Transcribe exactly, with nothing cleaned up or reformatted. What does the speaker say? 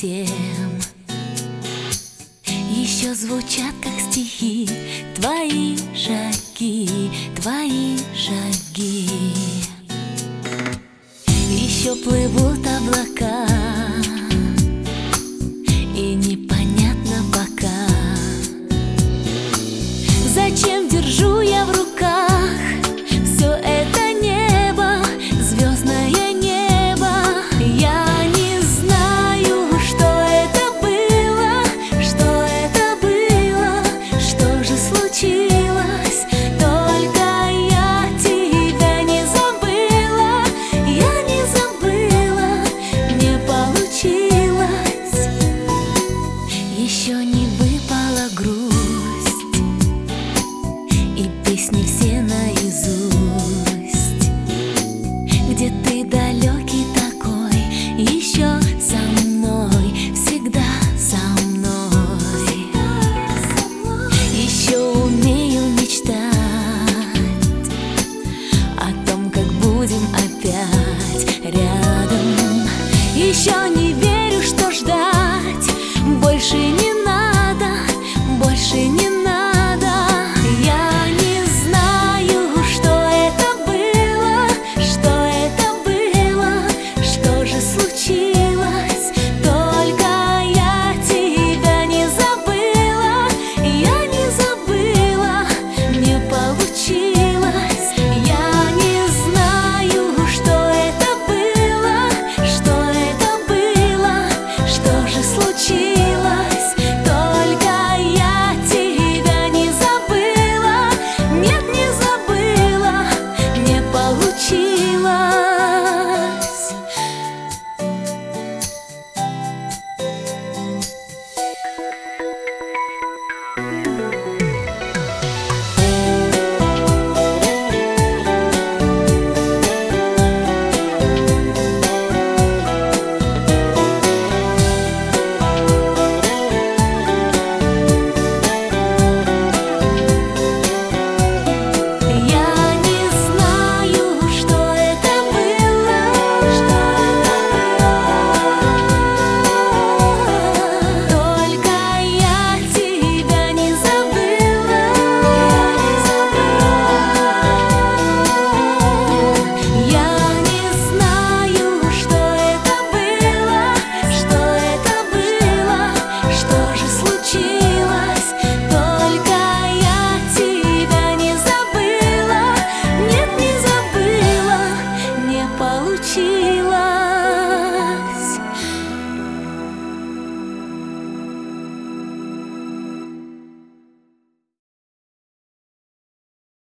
совсем. Еще звучат, как стихи, твои шаги, твои шаги. Еще плывут облака, и непонятно пока, зачем держу я в руках все это небо, звездное небо. Я не знаю, что это было, что это было, что же случилось. Только я тебя не забыла, я не забыла, не получилось. Еще не выпала грусть, и песни все наизусть. Где ты далекий такой, еще со мной, всегда со мной. Еще умею мечтать о том, как будем опять рядом. Еще не верю, что ждать больше не надо, больше не